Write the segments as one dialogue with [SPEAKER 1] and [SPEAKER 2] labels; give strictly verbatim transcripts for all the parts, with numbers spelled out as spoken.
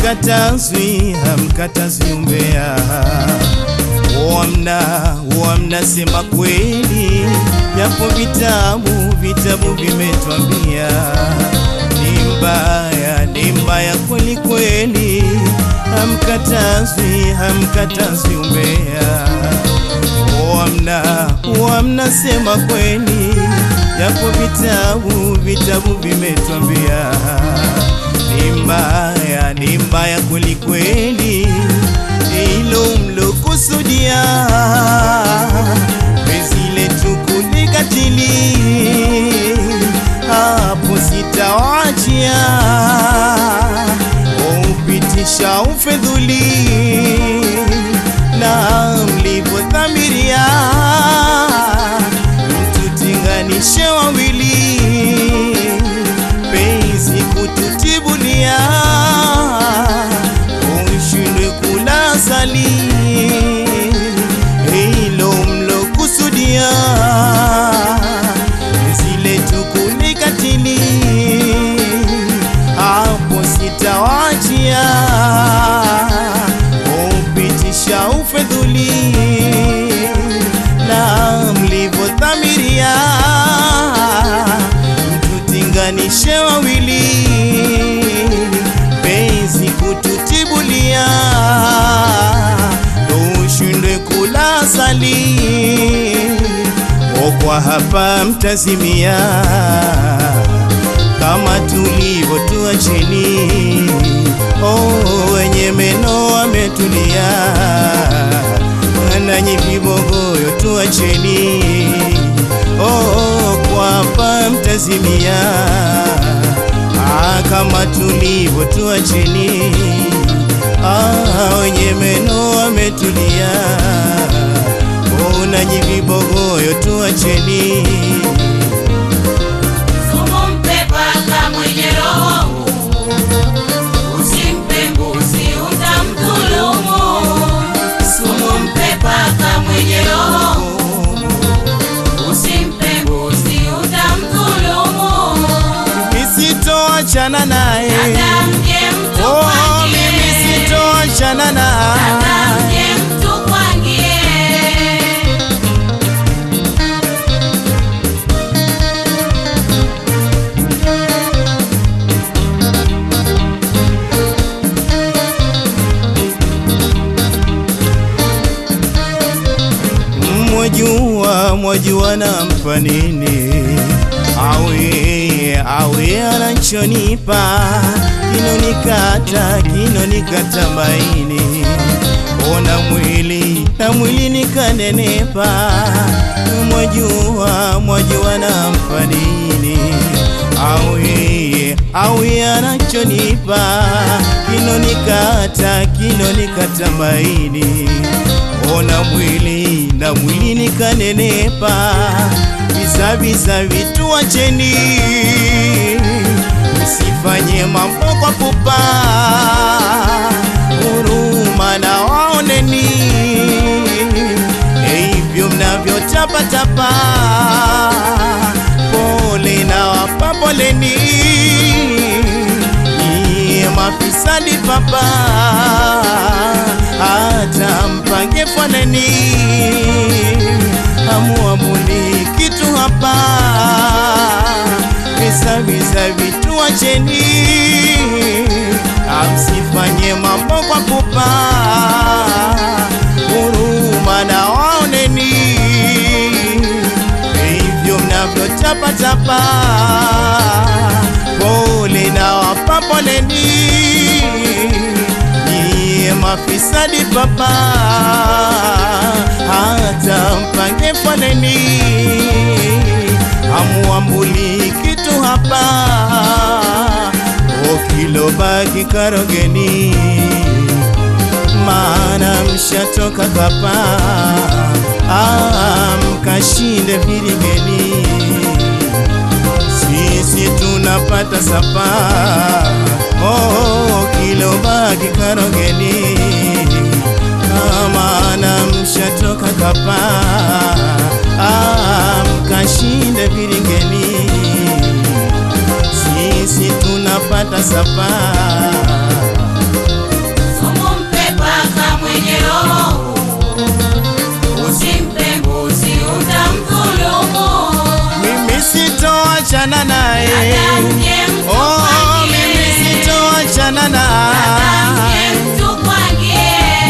[SPEAKER 1] hamkatazwi, hamkatazwi umbea. Wamna, wamna sema kweli, yapo vitabu, vitabu vimetwambia ni mbaya, ni mbaya kweli kweli, hamkatazwi, hamkatazwi umbea. Wamna, wamna sema kweli, yapo vitabu, vitabu vimetwambia ni mbaya, ni mbaya kweli kweli, hilo mlokusudia penzi letu kulikatili, hapo sitawachia upitisha ufedhuli na mlivyodhamiria mtutinganishe wawili, penzi kututibulia ushindwe kula asali, hilo mlokusudia zile tukulikatili, hapo sitawachia upitisha ufedhuli na mlivyodhamiria mtutinganishe wawili, penzi kututibulia ushindwe kula asali. Kwa hapa mtazimia kama tulivyo, tuacheni. Oh, wenye meno wametulia, nanyi vibogoyo tuacheni. Oh, kwa hapa mtazimia kama tulivyo, tuacheni. Ah, wenye meno wametulia, oh, nanyi vibogoyo tuacheni.
[SPEAKER 2] Sumu mpe paka mwenye roho, usimpe mbuzi utamdhulumu. Sumu mpe paka mwenye roho, usimpe mbuzi utamdhulumu.
[SPEAKER 1] Nisitoachana naye,
[SPEAKER 2] hata mje mtu
[SPEAKER 1] oh,
[SPEAKER 2] kwangie.
[SPEAKER 1] mimi sitoachana naye,
[SPEAKER 2] hata mje mtu kwangie.
[SPEAKER 1] Mwajua, mwajua nampa nini, awe, awe anachonipa, kinonikata, kinonikata maini. Ona mwili, na mwili nikanenepa, mwajua, mwajua nampa nini, awe, awe anachonipa, kinonikata, kinonikata maini. Ona mwili, na mwili nikanenepa, visa visa vitu wacheni, msifanye mambo kwa pupa, huruma na waoneni, hivyo mnavyotapatapa, pole na wapa poleni, iye mafisadi papa, hata mpange foleni, hamuamuli kitu hapa, visa visa vitu wacheni, amsifanye mambo kwa pupa, huruma na waoneni, hivyo mnavyotapatapa, pole na wapa poleni, mafisadi papa, hata mpange foleni, hamuambuli kitu hapa, ukilobaki karogeni, maana mshatoka kapa, mkashinde viringeni, sisi tunapata sapa. Oh, kilobaki karogeni, maana mshatoka kapa, mkashinde viringeni, sisi tunapata sapa.
[SPEAKER 2] roho, usimpe mbuzi utamdhulumu.
[SPEAKER 1] Mimi sitoachana naye,
[SPEAKER 2] Dada mje
[SPEAKER 1] oh, mimi
[SPEAKER 2] mtukwangie,
[SPEAKER 1] sitoachana naye.
[SPEAKER 2] dada mje mtukwangie.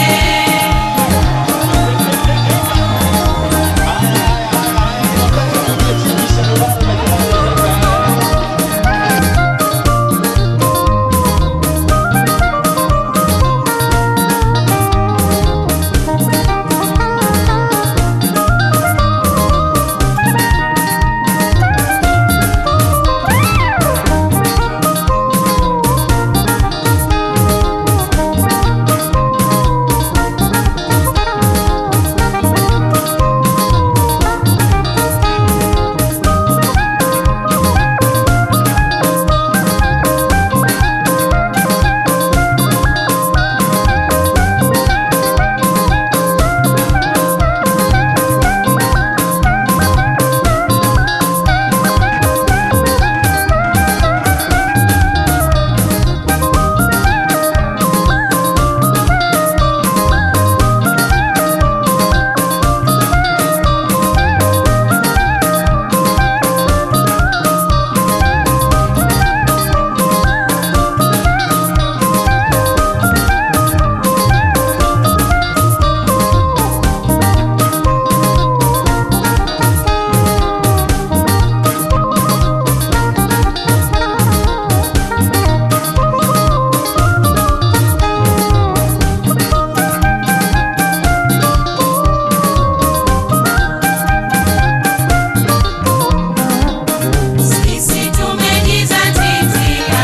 [SPEAKER 2] Sisi tumejizatiti,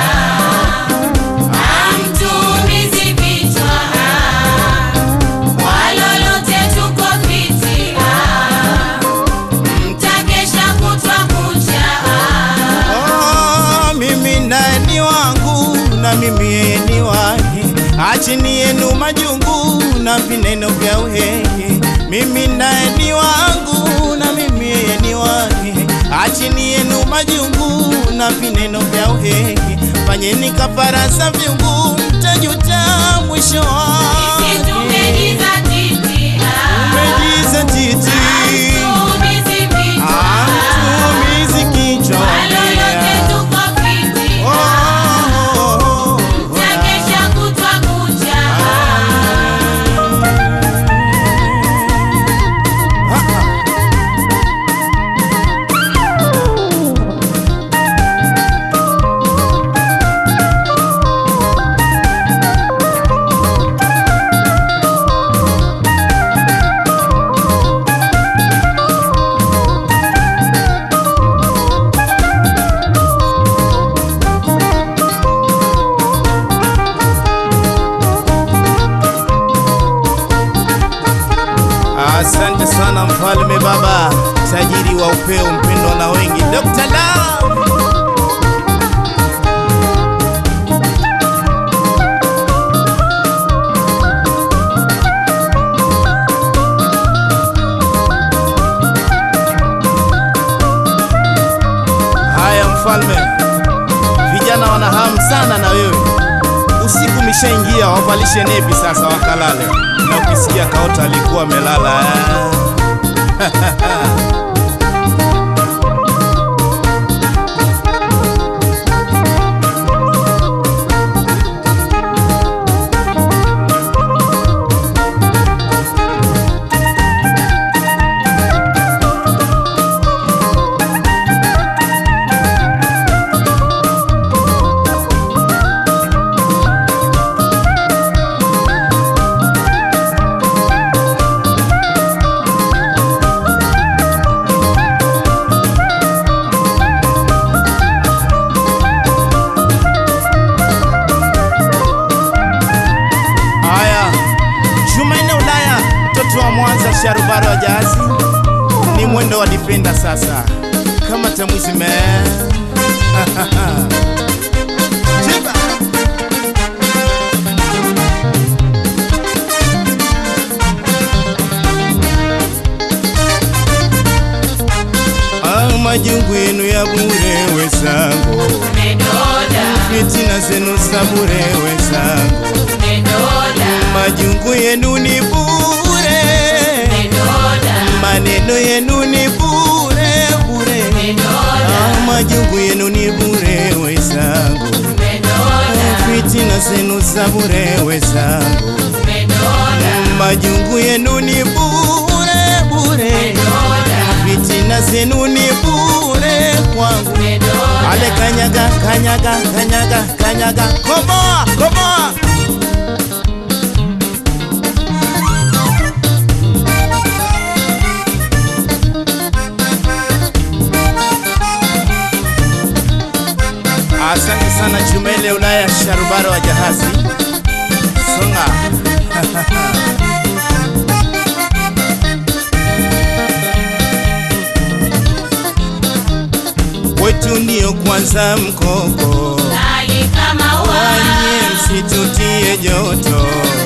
[SPEAKER 2] hamtuumizi vichwa, kwa lolote tuko fiti, mtakesha kutwa kucha.
[SPEAKER 1] Oh, mimi naye ni wangu na mimi yeye ni wake, achini yenu majungu na vineno vya uhehe. Mimi naye ni wangu na mimi yeye ni wake, achini yenu majungu na vineno vya uhehe. Fanyeni kafara za vyungu, mtajuta mwisho wake.
[SPEAKER 2] Sisi tumejizatiti,
[SPEAKER 1] Umejizatiti,
[SPEAKER 2] hamtuumizi vichwa,
[SPEAKER 1] hamtuumizi kichwa.
[SPEAKER 2] kwa lolote tuko fiti,
[SPEAKER 1] Oh, oh, oh, oh.
[SPEAKER 2] mtakesha kutwa kucha.
[SPEAKER 1] Asante sana mfalme baba, tajiri wa upeo, mpendwa na wengi, Doctor Love. Haya mfalme, vijana wana hamu sana na wewe. Usiku mishaingia, wavalishe nepi sasa wakalale, na ukisikia kaota alikuwa amelala eh. Mwanza sharubaro wa jazi ni mwendo wa dipenda sasa kama tamwizi me Chiba. Ah, majungu yenu ya bure wezangu,
[SPEAKER 2] Medoda,
[SPEAKER 1] fitina zenu za bure wezangu,
[SPEAKER 2] Medoda,
[SPEAKER 1] majungu yenu ni bure, maneno yenu ni bure bure, majungu yenu ni bure wezangu, fitina zenu za bure wezangu, majungu yenu ni bure bure, fitina zenu ni bure kwangu. Ale kanyaga kanyaga kanyaga kanyaga, komoa komoa. Asante sana Chumele Ulaya Sharubaro wa Jahazi Songa. Wetu ndio kwanza mkoko,
[SPEAKER 2] Kali kama
[SPEAKER 1] wanye msitutie joto.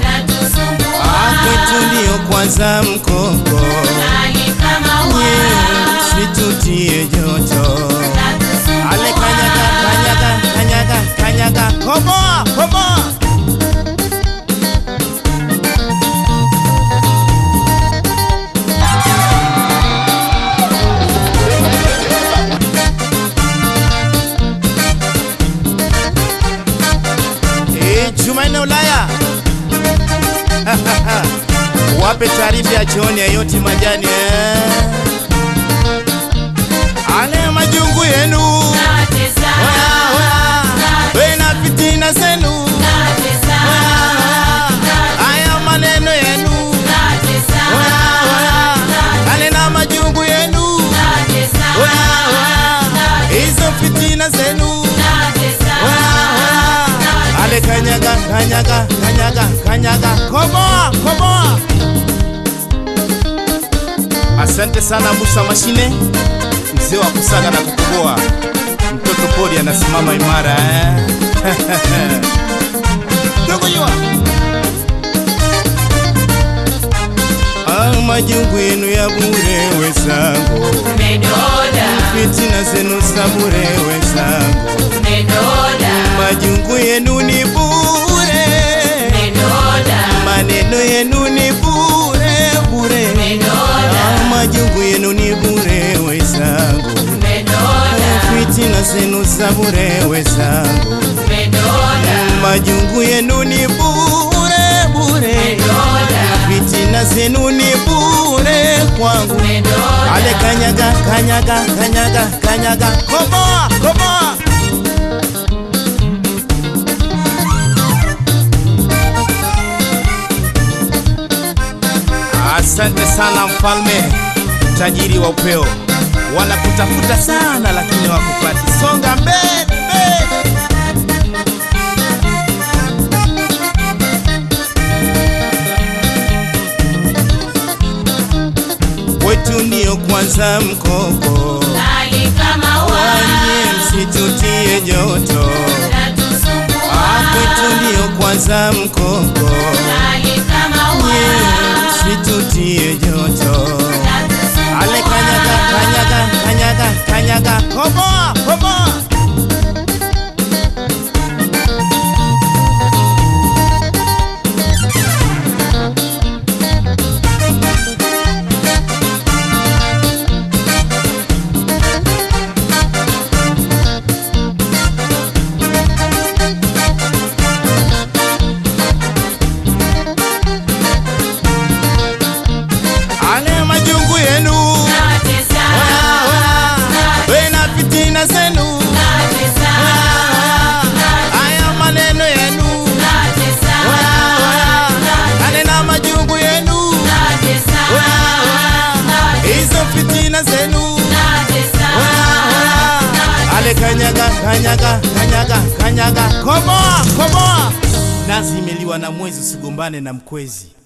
[SPEAKER 1] Wetu ndio kwanza mkoko,
[SPEAKER 2] Kali kama
[SPEAKER 1] msitutie joto. Ale kanyaga kanyaga kanyaga kanyaga, komoa komoa. Eh, Jumanne Ulaya. Wape taarifa ya chooni ya yote majani eh. Ale majungu yenu
[SPEAKER 2] Natesa,
[SPEAKER 1] wena fitina zenu, aya maneno yenu, ale na majungu yenu, hizo fitina zenu, ale kanyaga kanyaga kanyaga kanyaga, komoa komoa. Asante sana Musa Mashine, mzee wa kusaga na kukoboa, mtoto pori anasimama imara eh. Tukujua ah, majungu yenu ya bure wezangu, fitina zenu za bure wezangu, majungu yenu ni bure, maneno yenu ni bure bure, ah, majungu yenu ni bure wezangu, fitina zenu za bure wezangu, majungu yenu ni bure bure, fitina zenu ni bure kwangu. Ale kanyaga kanyaga kanyaga kanyaga, komoa komoa. Asante sana mfalme tajiri wa upeo, wanakutafuta sana lakini wakupati. Songa mbele mbele. Wetu ndio kwanza mkoko,
[SPEAKER 2] Kali kama
[SPEAKER 1] wanye msitutie joto. Wetu ndio kwanza mkoko,
[SPEAKER 2] Kali kama
[SPEAKER 1] msitutie joto. Ale kanyaga kanyaga kanyaga kanyaga, komoa komoa. Ale majungu yenu, wena fitina zenu, aya maneno yenu, ale na majungu yenu, hizo fitina zenu, ale kanyaga kanyaga kanyaga kanyaga, komoa komoa. Nazi imeliwa na mwezi, usigombane na mkwezi.